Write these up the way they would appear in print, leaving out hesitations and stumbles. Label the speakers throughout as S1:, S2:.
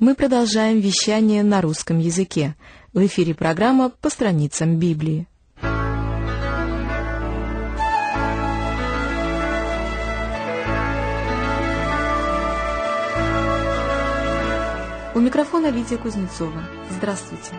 S1: Мы продолжаем вещание на русском языке. В эфире программа «По страницам Библии». У микрофона Лидия Кузнецова. Здравствуйте.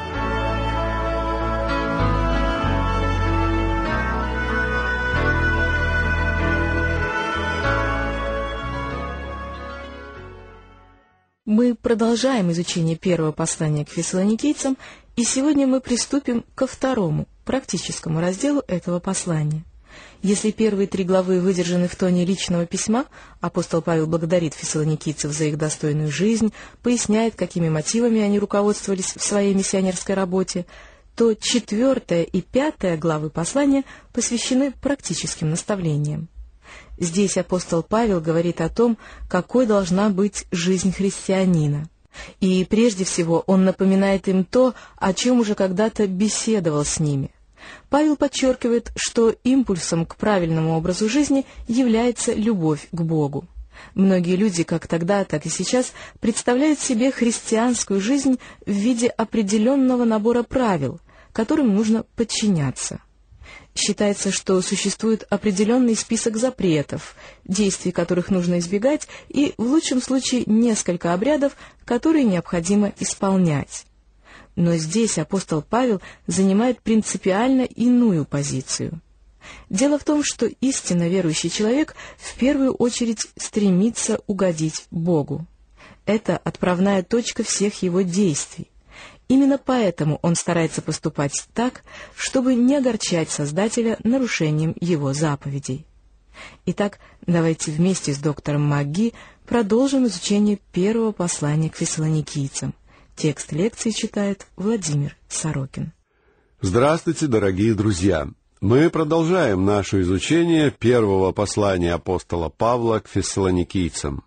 S1: Мы продолжаем изучение первого послания к фессалоникийцам, и сегодня мы приступим ко второму, практическому разделу этого послания. Если первые 3 главы выдержаны в тоне личного письма, апостол Павел благодарит фессалоникийцев за их достойную жизнь, поясняет, какими мотивами они руководствовались в своей миссионерской работе, то 4 и 5 главы послания посвящены практическим наставлениям. Здесь апостол Павел говорит о том, какой должна быть жизнь христианина. И прежде всего он напоминает им то, о чем уже когда-то беседовал с ними. Павел подчеркивает, что импульсом к правильному образу жизни является любовь к Богу. Многие люди, как тогда, так и сейчас, представляют себе христианскую жизнь в виде определенного набора правил, которым нужно подчиняться. Считается, что существует определенный список запретов, действий которых нужно избегать, и, в лучшем случае, несколько обрядов, которые необходимо исполнять. Но здесь апостол Павел занимает принципиально иную позицию. Дело в том, что истинно верующий человек в первую очередь стремится угодить Богу. Это отправная точка всех его действий. Именно поэтому он старается поступать так, чтобы не огорчать Создателя нарушением его заповедей. Итак, давайте вместе с доктором МакГи продолжим изучение первого послания к фессалоникийцам. Текст лекции читает Владимир Сорокин.
S2: Здравствуйте, дорогие друзья! Мы продолжаем наше изучение первого послания апостола Павла к фессалоникийцам.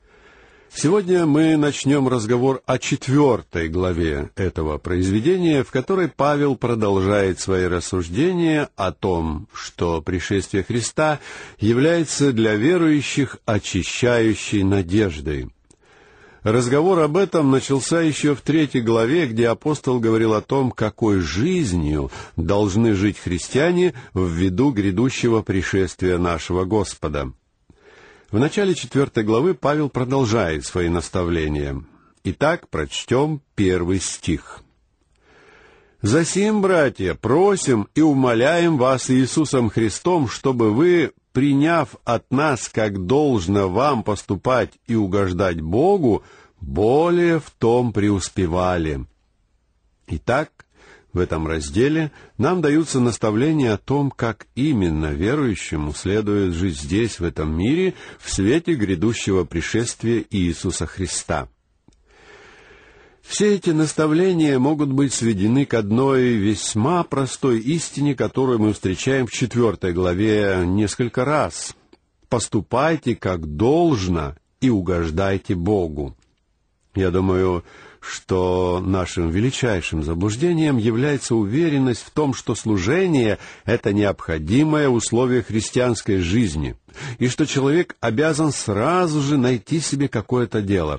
S2: Сегодня мы начнем разговор о 4 главе этого произведения, в которой Павел продолжает свои рассуждения о том, что пришествие Христа является для верующих очищающей надеждой. Разговор об этом начался еще в 3 главе, где апостол говорил о том, какой жизнью должны жить христиане в виду грядущего пришествия нашего Господа. В начале 4 главы Павел продолжает свои наставления. Итак, прочтем 1 стих. «Засим, братья, просим и умоляем вас Иисусом Христом, чтобы вы, приняв от нас, как должно вам поступать и угождать Богу, более в том преуспевали». Итак, в этом разделе нам даются наставления о том, как именно верующему следует жить здесь, в этом мире, в свете грядущего пришествия Иисуса Христа. Все эти наставления могут быть сведены к одной весьма простой истине, которую мы встречаем в 4 главе несколько раз. «Поступайте как должно и угождайте Богу». Я думаю, что нашим величайшим заблуждением является уверенность в том, что служение — это необходимое условие христианской жизни, и что человек обязан сразу же найти себе какое-то дело.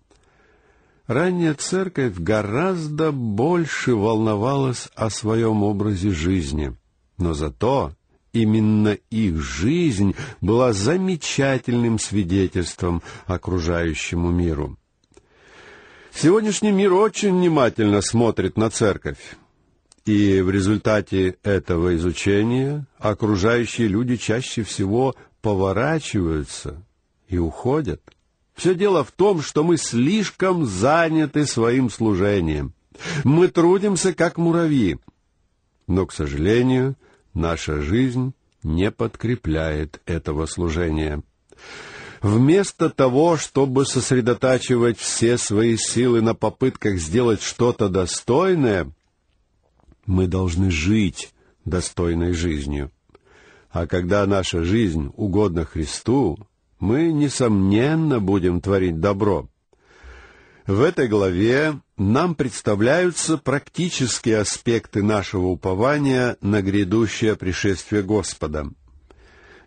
S2: Ранняя церковь гораздо больше волновалась о своем образе жизни, но зато именно их жизнь была замечательным свидетельством окружающему миру. Сегодняшний мир очень внимательно смотрит на церковь, и в результате этого изучения окружающие люди чаще всего поворачиваются и уходят. Все дело в том, что мы слишком заняты своим служением. Мы трудимся, как муравьи, но, к сожалению, наша жизнь не подкрепляет этого служения. Вместо того, чтобы сосредотачивать все свои силы на попытках сделать что-то достойное, мы должны жить достойной жизнью. А когда наша жизнь угодна Христу, мы, несомненно, будем творить добро. В этой главе нам представляются практические аспекты нашего упования на грядущее пришествие Господа.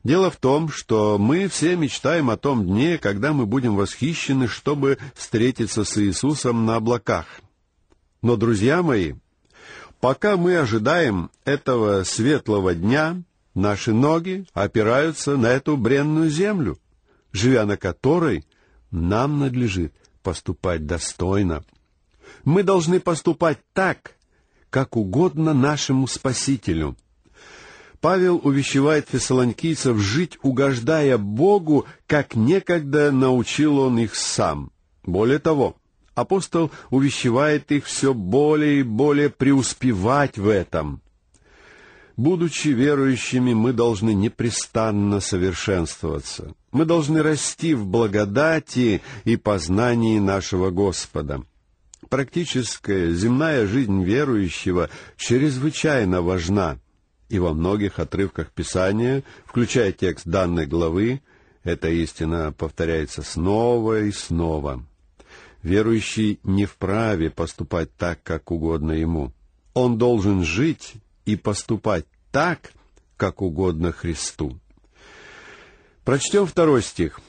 S2: Дело в том, что мы все мечтаем о том дне, когда мы будем восхищены, чтобы встретиться с Иисусом на облаках. Но, друзья мои, пока мы ожидаем этого светлого дня, наши ноги опираются на эту бренную землю, живя на которой нам надлежит поступать достойно. Мы должны поступать так, как угодно нашему Спасителю. Павел увещевает фессалоникийцев жить, угождая Богу, как некогда научил он их сам. Более того, апостол увещевает их все более и более преуспевать в этом. Будучи верующими, мы должны непрестанно совершенствоваться. Мы должны расти в благодати и познании нашего Господа. Практическая земная жизнь верующего чрезвычайно важна, и во многих отрывках Писания, включая текст данной главы, эта истина повторяется снова и снова. Верующий не вправе поступать так, как угодно ему. Он должен жить и поступать так, как угодно Христу. Прочтем 2 стих.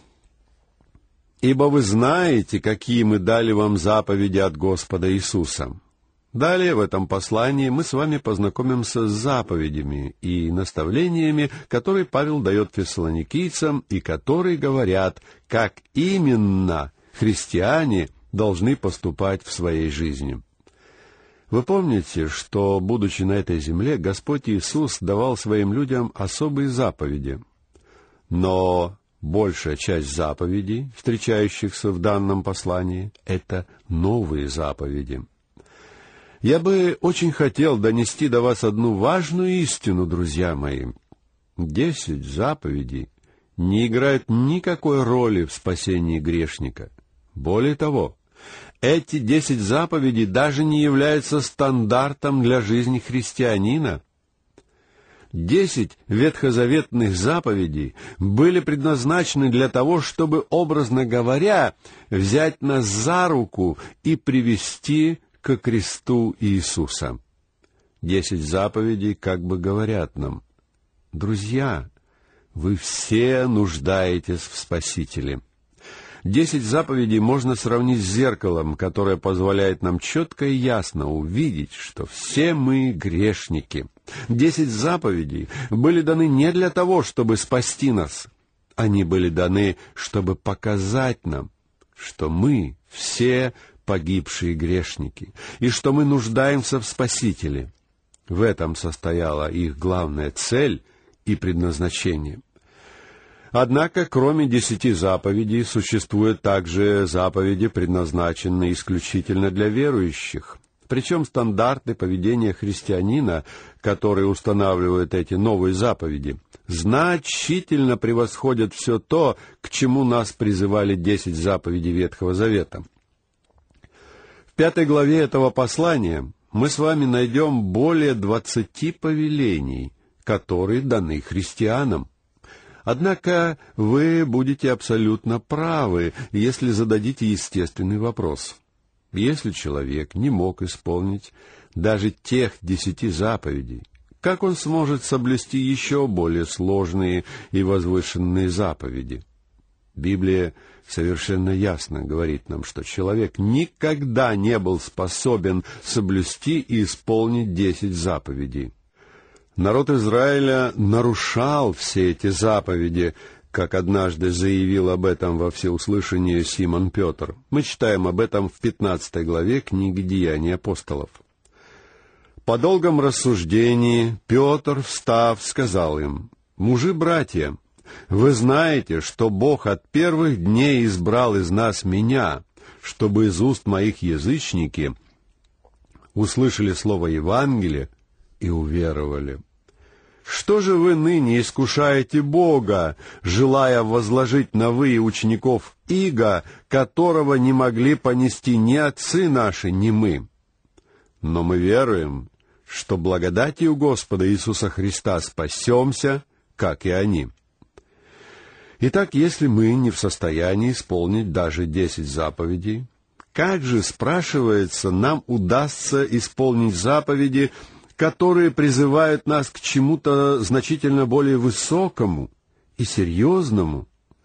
S2: «Ибо вы знаете, какие мы дали вам заповеди от Господа Иисуса». Далее в этом послании мы с вами познакомимся с заповедями и наставлениями, которые Павел дает фессалоникийцам и которые говорят, как именно христиане должны поступать в своей жизни. Вы помните, что, будучи на этой земле, Господь Иисус давал своим людям особые заповеди. Но большая часть заповедей, встречающихся в данном послании, — это новые заповеди. Я бы очень хотел донести до вас одну важную истину, друзья мои. 10 заповедей не играют никакой роли в спасении грешника. Более того, эти 10 заповедей даже не являются стандартом для жизни христианина. 10 ветхозаветных заповедей были предназначены для того, чтобы, образно говоря, взять нас за руку и привести ко кресту Иисуса. 10 заповедей как бы говорят нам: друзья, вы все нуждаетесь в Спасителе. 10 заповедей можно сравнить с зеркалом, которое позволяет нам четко и ясно увидеть, что все мы грешники. 10 заповедей были даны не для того, чтобы спасти нас. Они были даны, чтобы показать нам, что мы все погибшие грешники, и что мы нуждаемся в Спасителе. В этом состояла их главная цель и предназначение. Однако, кроме 10 заповедей, существуют также заповеди, предназначенные исключительно для верующих. Причем стандарты поведения христианина, которые устанавливают эти новые заповеди, значительно превосходят все то, к чему нас призывали 10 заповедей Ветхого Завета. В 5 главе этого послания мы с вами найдем более 20 повелений, которые даны христианам. Однако вы будете абсолютно правы, если зададите естественный вопрос. Если человек не мог исполнить даже тех 10 заповедей, как он сможет соблюсти еще более сложные и возвышенные заповеди? Библия совершенно ясно говорит нам, что человек никогда не был способен соблюсти и исполнить 10 заповедей. Народ Израиля нарушал все эти заповеди, как однажды заявил об этом во всеуслышание Симон Петр. Мы читаем об этом в 15 главе книги «Деяний апостолов». По долгом рассуждении Петр, встав, сказал им: «Мужи-братья, вы знаете, что Бог от первых дней избрал из нас меня, чтобы из уст моих язычники услышали слово Евангелия и уверовали. Что же вы ныне искушаете Бога, желая возложить на вы учеников иго, которого не могли понести ни отцы наши, ни мы? Но мы веруем, что благодатью Господа Иисуса Христа спасемся, как и они». Итак, если мы не в состоянии исполнить даже 10 заповедей, как же, спрашивается, нам удастся исполнить заповеди, которые призывают нас к чему-то значительно более высокому и серьезному.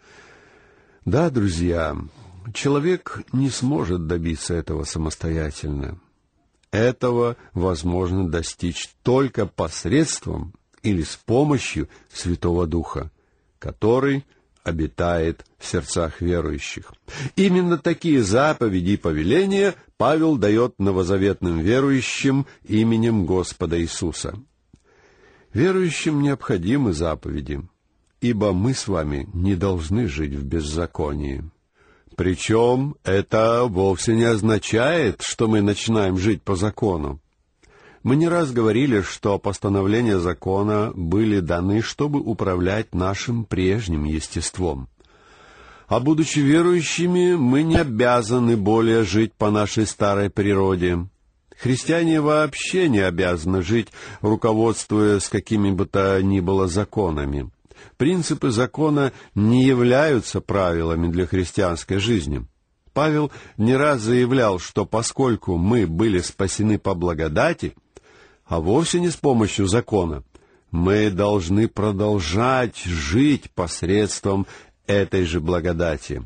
S2: Да, друзья, человек не сможет добиться этого самостоятельно. Этого возможно достичь только посредством или с помощью Святого Духа, который обитает в сердцах верующих. Именно такие заповеди и повеления Павел дает новозаветным верующим именем Господа Иисуса. Верующим необходимы заповеди, ибо мы с вами не должны жить в беззаконии. Причем это вовсе не означает, что мы начинаем жить по закону. Мы не раз говорили, что постановления закона были даны, чтобы управлять нашим прежним естеством. А будучи верующими, мы не обязаны более жить по нашей старой природе. Христиане вообще не обязаны жить, руководствуясь какими бы то ни было законами. Принципы закона не являются правилами для христианской жизни. Павел не раз заявлял, что поскольку мы были спасены по благодати, а вовсе не с помощью закона, мы должны продолжать жить посредством этой же благодати.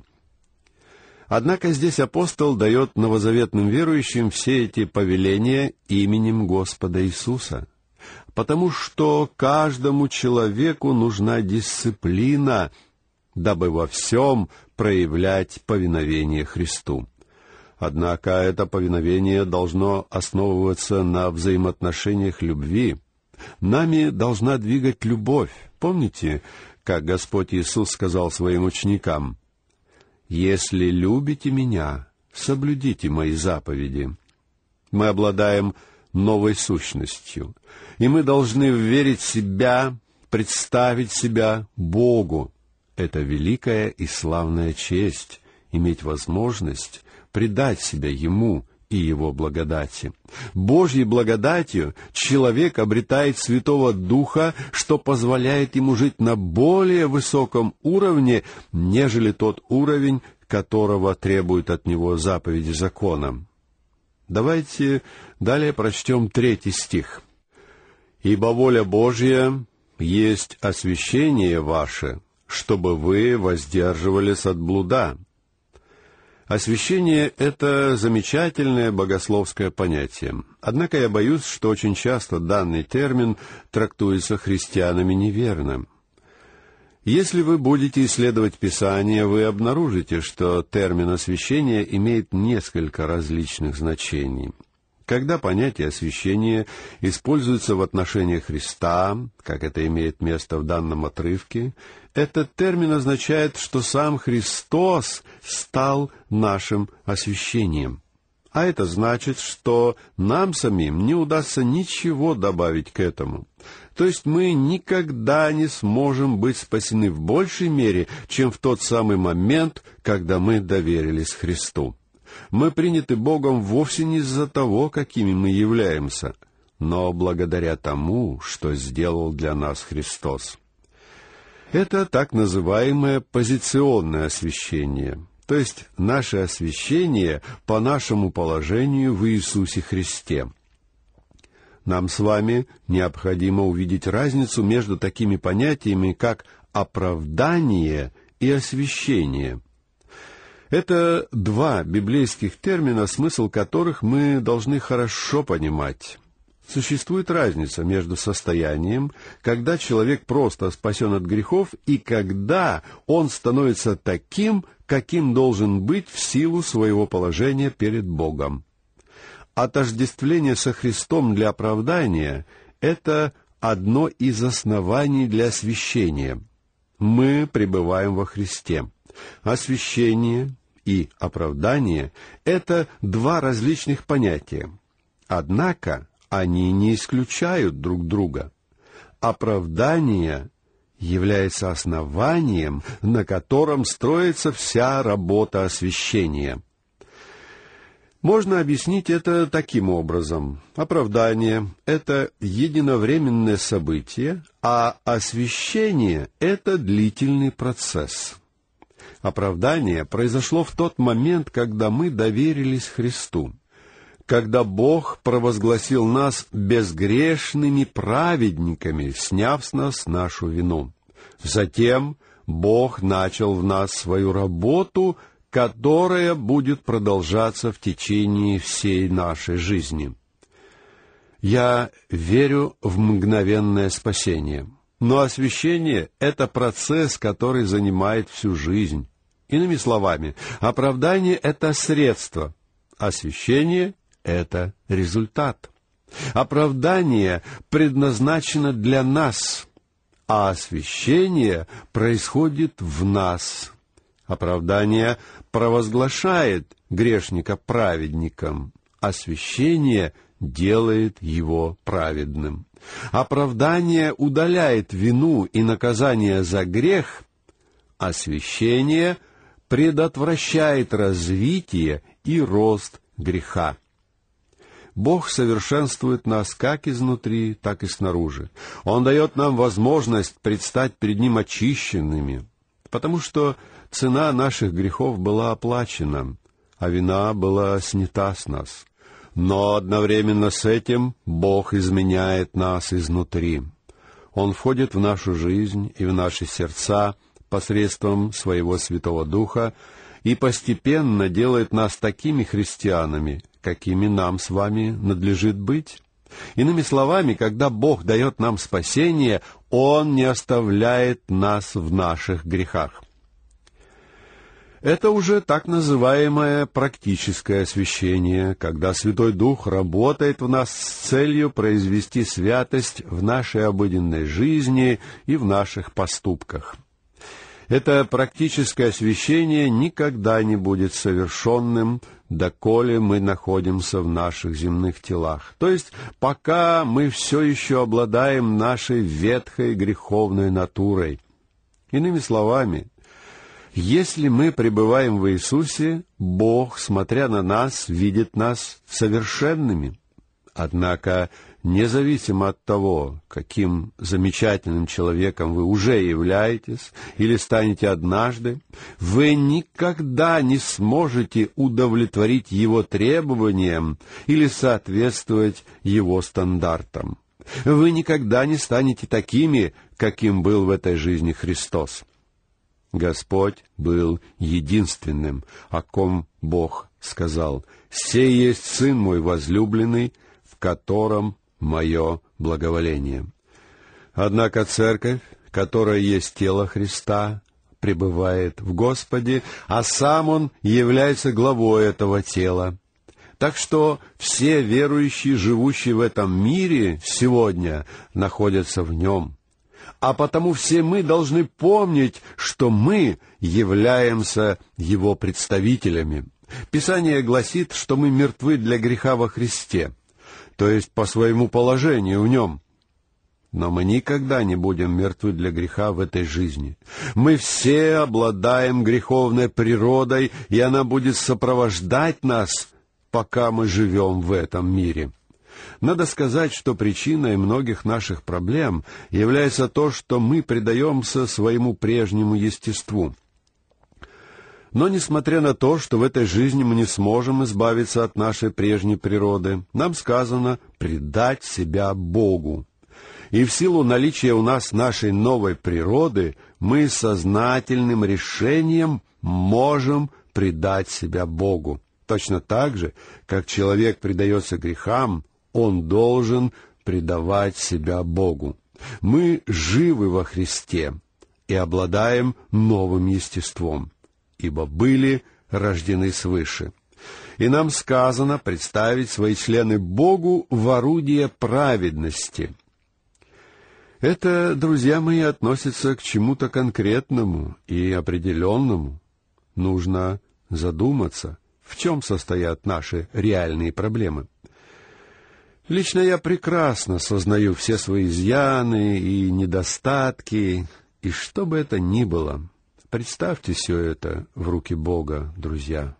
S2: Однако здесь апостол дает новозаветным верующим все эти повеления именем Господа Иисуса, потому что каждому человеку нужна дисциплина, дабы во всем проявлять повиновение Христу. Однако это повиновение должно основываться на взаимоотношениях любви. Нами должна двигать любовь. Помните, как Господь Иисус сказал своим ученикам: «Если любите Меня, соблюдите Мои заповеди». Мы обладаем новой сущностью, и мы должны вверить себя, представить себя Богу. Это великая и славная честь — иметь возможность предать себя Ему и Его благодати. Божьей благодатью человек обретает Святого Духа, что позволяет ему жить на более высоком уровне, нежели тот уровень, которого требуют от него заповеди закона. Давайте далее прочтем 3 стих. «Ибо воля Божья есть освящение ваше, чтобы вы воздерживались от блуда». Освящение — это замечательное богословское понятие. Однако я боюсь, что очень часто данный термин трактуется христианами неверно. Если вы будете исследовать Писание, вы обнаружите, что термин освящение имеет несколько различных значений. Когда понятие освящения используется в отношении Христа, как это имеет место в данном отрывке, этот термин означает, что сам Христос стал нашим освящением. А это значит, что нам самим не удастся ничего добавить к этому. То есть мы никогда не сможем быть спасены в большей мере, чем в тот самый момент, когда мы доверились Христу. Мы приняты Богом вовсе не из-за того, какими мы являемся, но благодаря тому, что сделал для нас Христос. Это так называемое позиционное освящение, то есть наше освящение по нашему положению в Иисусе Христе. Нам с вами необходимо увидеть разницу между такими понятиями, как оправдание и освящение. Это 2 библейских термина, смысл которых мы должны хорошо понимать. Существует разница между состоянием, когда человек просто спасен от грехов, и когда он становится таким, каким должен быть в силу своего положения перед Богом. Отождествление со Христом для оправдания — это одно из оснований для освящения. Мы пребываем во Христе. Освящение и оправдание — это 2 различных понятия. Однако они не исключают друг друга. Оправдание является основанием, на котором строится вся работа освящения. Можно объяснить это таким образом. Оправдание — это единовременное событие, а освящение — это длительный процесс. Оправдание произошло в тот момент, когда мы доверились Христу, когда Бог провозгласил нас безгрешными праведниками, сняв с нас нашу вину. Затем Бог начал в нас свою работу, которая будет продолжаться в течение всей нашей жизни. Я верю в мгновенное спасение, но освящение — это процесс, который занимает всю жизнь. Иными словами, оправдание — это средство, освящение — это результат. Оправдание предназначено для нас, а освящение происходит в нас. Оправдание провозглашает грешника праведником, освящение делает его праведным. Оправдание удаляет вину и наказание за грех, освящение предотвращает развитие и рост греха. Бог совершенствует нас как изнутри, так и снаружи. Он дает нам возможность предстать перед Ним очищенными, потому что цена наших грехов была оплачена, а вина была снята с нас. Но одновременно с этим Бог изменяет нас изнутри. Он входит в нашу жизнь и в наши сердца посредством Своего Святого Духа и постепенно делает нас такими христианами, какими нам с вами надлежит быть. Иными словами, когда Бог дает нам спасение, Он не оставляет нас в наших грехах. Это уже так называемое практическое освящение, когда Святой Дух работает в нас с целью произвести святость в нашей обыденной жизни и в наших поступках. Это практическое освящение никогда не будет совершенным, доколе мы находимся в наших земных телах. То есть, пока мы все еще обладаем нашей ветхой греховной натурой. Иными словами, если мы пребываем в Иисусе, Бог, смотря на нас, видит нас совершенными. Однако, независимо от того, каким замечательным человеком вы уже являетесь или станете однажды, вы никогда не сможете удовлетворить Его требованиям или соответствовать Его стандартам. Вы никогда не станете такими, каким был в этой жизни Христос. Господь был единственным, о ком Бог сказал: «Сей есть Сын мой возлюбленный, в котором мое благоволение». Однако Церковь, которая есть тело Христа, пребывает в Господе, а Сам Он является главой этого тела. Так что все верующие, живущие в этом мире сегодня, находятся в Нем. А потому все мы должны помнить, что мы являемся Его представителями. Писание гласит, что мы мертвы для греха во Христе, то есть по своему положению в Нем. Но мы никогда не будем мертвы для греха в этой жизни. Мы все обладаем греховной природой, и она будет сопровождать нас, пока мы живем в этом мире. Надо сказать, что причиной многих наших проблем является то, что мы предаемся своему прежнему естеству. Но, несмотря на то, что в этой жизни мы не сможем избавиться от нашей прежней природы, нам сказано предать себя Богу. И в силу наличия у нас нашей новой природы, мы сознательным решением можем предать себя Богу. Точно так же, как человек предается грехам, он должен предавать себя Богу. Мы живы во Христе и обладаем новым естеством, ибо были рождены свыше. И нам сказано представить свои члены Богу в орудие праведности. Это, друзья мои, относится к чему-то конкретному и определенному. Нужно задуматься, в чем состоят наши реальные проблемы. Лично я прекрасно сознаю все свои изъяны и недостатки, и что бы это ни было, представьте все это в руки Бога, друзья.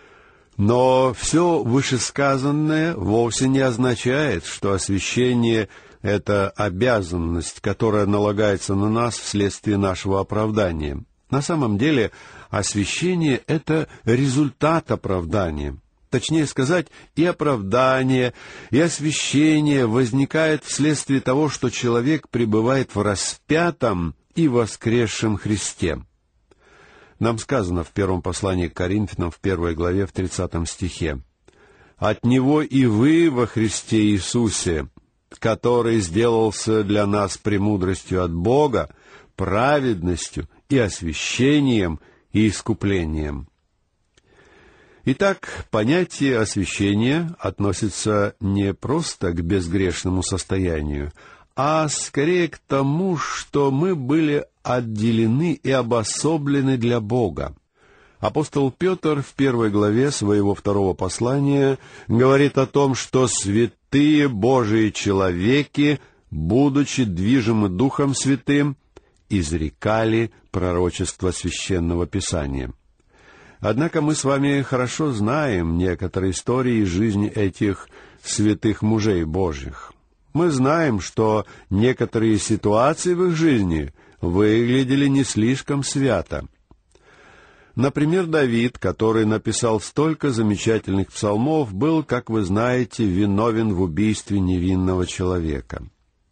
S2: Но все вышесказанное вовсе не означает, что освящение — это обязанность, которая налагается на нас вследствие нашего оправдания. На самом деле, освящение — это результат оправдания. Точнее сказать, и оправдание, и освящение возникает вследствие того, что человек пребывает в распятом и воскресшем Христе. Нам сказано в первом послании к Коринфянам, в 1 главе, в 30 стихе: «От Него и вы во Христе Иисусе, который сделался для нас премудростью от Бога, праведностью и освящением и искуплением». Итак, понятие освящения относится не просто к безгрешному состоянию, а скорее к тому, что мы были отделены и обособлены для Бога. Апостол Петр в 1 главе своего 2 послания говорит о том, что святые Божии человеки, будучи движимы Духом Святым, изрекали пророчество Священного Писания. Однако мы с вами хорошо знаем некоторые истории из жизни этих святых мужей Божьих. Мы знаем, что некоторые ситуации в их жизни выглядели не слишком свято. Например, Давид, который написал столько замечательных псалмов, был, как вы знаете, виновен в убийстве невинного человека.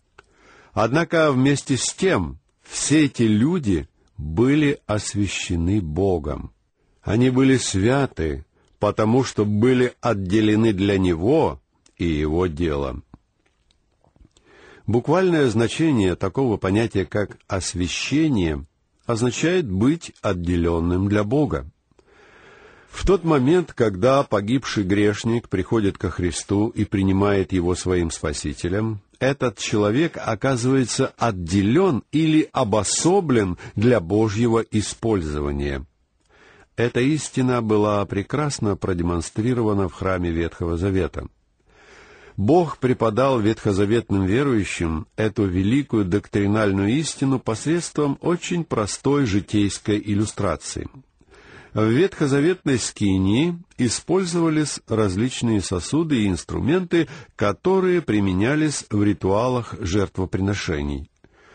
S2: Однако вместе с тем все эти люди были освящены Богом. Они были святы, потому что были отделены для Него и Его дела. Буквальное значение такого понятия, как освящение, означает быть отделенным для Бога. В тот момент, когда погибший грешник приходит ко Христу и принимает Его своим Спасителем, этот человек оказывается отделен или обособлен для Божьего использования. Эта истина была прекрасно продемонстрирована в храме Ветхого Завета. Бог преподал ветхозаветным верующим эту великую доктринальную истину посредством очень простой житейской иллюстрации. В ветхозаветной скинии использовались различные сосуды и инструменты, которые применялись в ритуалах жертвоприношений.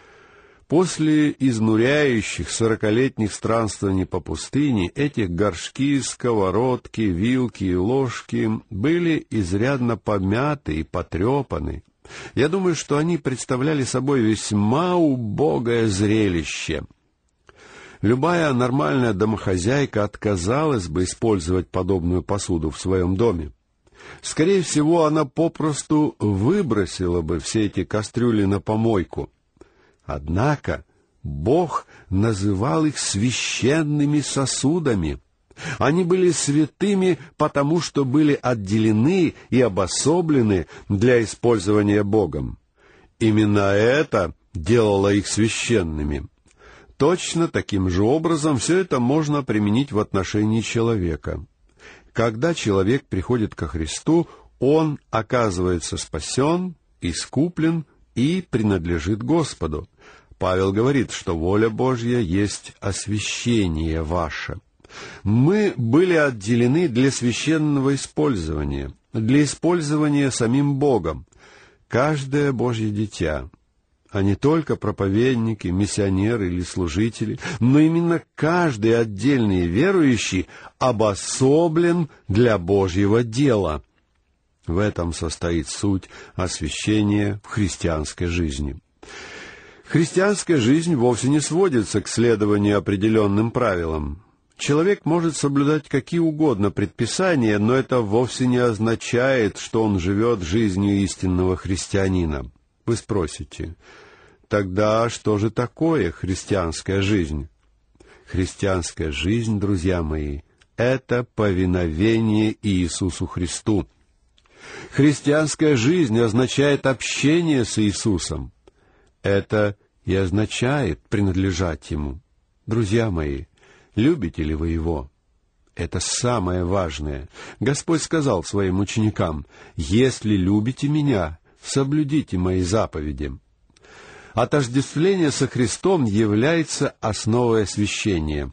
S2: После изнуряющих 40-летних странствований по пустыне эти горшки, сковородки, вилки и ложки были изрядно помяты и потрепаны. Я думаю, что они представляли собой весьма убогое зрелище. Любая нормальная домохозяйка отказалась бы использовать подобную посуду в своем доме. Скорее всего, она попросту выбросила бы все эти кастрюли на помойку. Однако Бог называл их священными сосудами. Они были святыми, потому что были отделены и обособлены для использования Богом. Именно это делало их священными. Точно таким же образом все это можно применить в отношении человека. Когда человек приходит ко Христу, он оказывается спасен, искуплен и принадлежит Господу. Павел говорит, что воля Божья есть освящение ваше. Мы были отделены для священного использования, для использования самим Богом. Каждое Божье дитя, а не только проповедники, миссионеры или служители, но именно каждый отдельный верующий обособлен для Божьего дела. В этом состоит суть освящения в христианской жизни. Христианская жизнь вовсе не сводится к следованию определенным правилам. Человек может соблюдать какие угодно предписания, но это вовсе не означает, что он живет жизнью истинного христианина. Вы спросите, тогда что же такое христианская жизнь? Христианская жизнь, друзья мои, это повиновение Иисусу Христу. Христианская жизнь означает общение с Иисусом. Это и означает принадлежать Ему. Друзья мои, любите ли вы Его? Это самое важное. Господь сказал своим ученикам: «Если любите Меня, соблюдите Мои заповеди». Отождествление со Христом является основой освящения.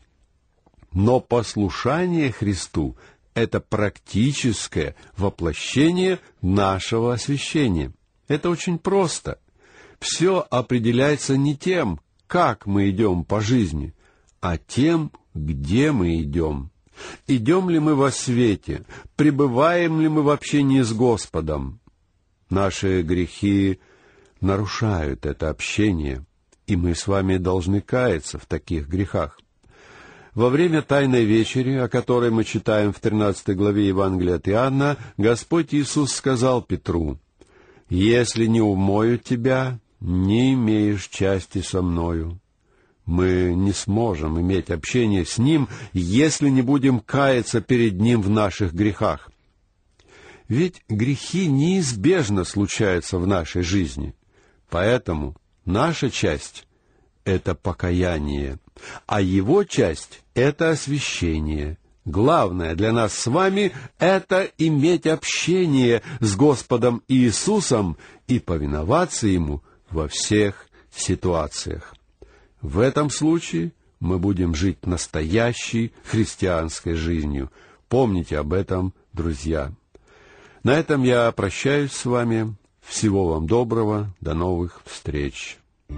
S2: Но послушание Христу — это практическое воплощение нашего освящения. Это очень просто. Все определяется не тем, как мы идем по жизни, а тем, где мы идем. Идем ли мы во свете? Пребываем ли мы в общении с Господом? Наши грехи нарушают это общение, и мы с вами должны каяться в таких грехах. Во время Тайной вечери, о которой мы читаем в 13 главе Евангелия от Иоанна, Господь Иисус сказал Петру: «Если не умою тебя, не имеешь части со мною». Мы не сможем иметь общение с Ним, если не будем каяться перед Ним в наших грехах. Ведь грехи неизбежно случаются в нашей жизни. Поэтому наша часть — это покаяние, а Его часть — это освящение. Главное для нас с вами — это иметь общение с Господом Иисусом и повиноваться Ему во всех ситуациях. В этом случае мы будем жить настоящей христианской жизнью. Помните об этом, друзья. На этом я прощаюсь с вами. Всего вам доброго. До новых встреч.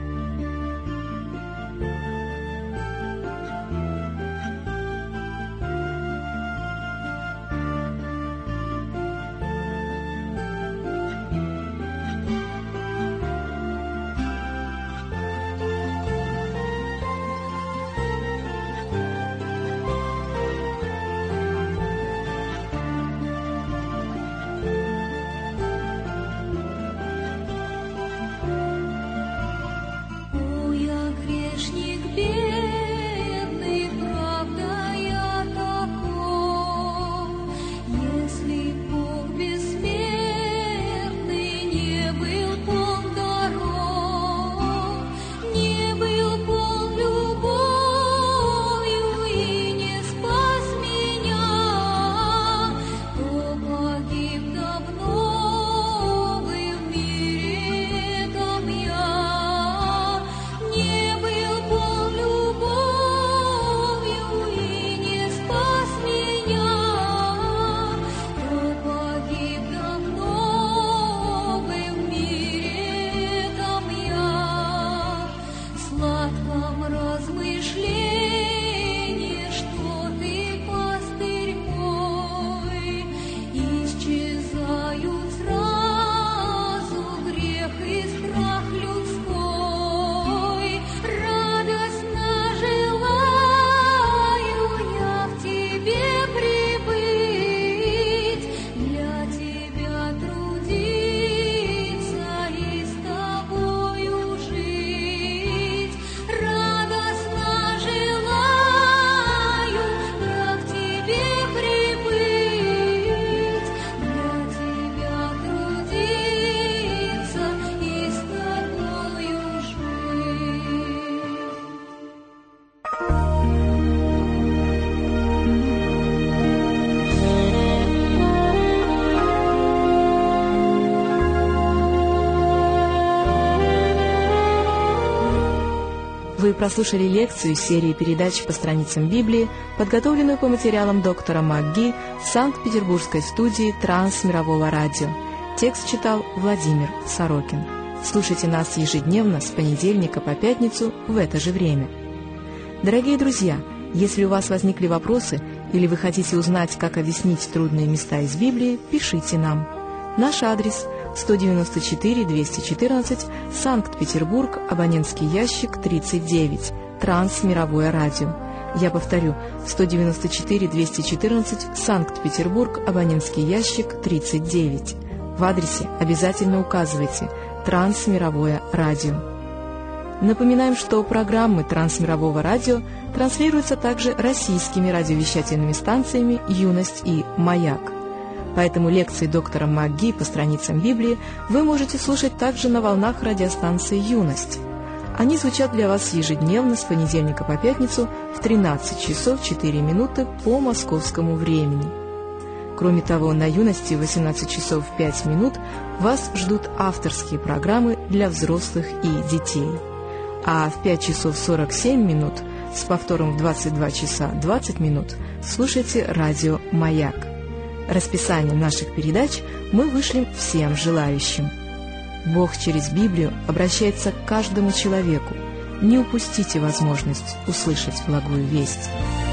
S1: Вы прослушали лекцию из серии передач по страницам Библии, подготовленную по материалам доктора МакГи в Санкт-Петербургской студии Трансмирового радио. Текст читал Владимир Сорокин. Слушайте нас ежедневно с понедельника по пятницу в это же время. Дорогие друзья, если у вас возникли вопросы или вы хотите узнать, как объяснить трудные места из Библии, пишите нам. Наш адрес – 194-214, Санкт-Петербург, абонентский ящик 39, Трансмировое радио. Я повторю, 194-214, Санкт-Петербург, абонентский ящик 39. В адресе обязательно указывайте «Трансмировое радио». Напоминаем, что программы Трансмирового радио транслируются также российскими радиовещательными станциями «Юность» и «Маяк». Поэтому лекции доктора МакГи по страницам Библии вы можете слушать также на волнах радиостанции «Юность». Они звучат для вас ежедневно с понедельника по пятницу в 13 часов 4 минуты по московскому времени. Кроме того, на «Юности» в 18 часов 5 минут вас ждут авторские программы для взрослых и детей. А в 5 часов 47 минут с повтором в 22 часа 20 минут слушайте радио «Маяк». Расписание наших передач мы вышлем всем желающим. Бог через Библию обращается к каждому человеку. Не упустите возможность услышать благую весть.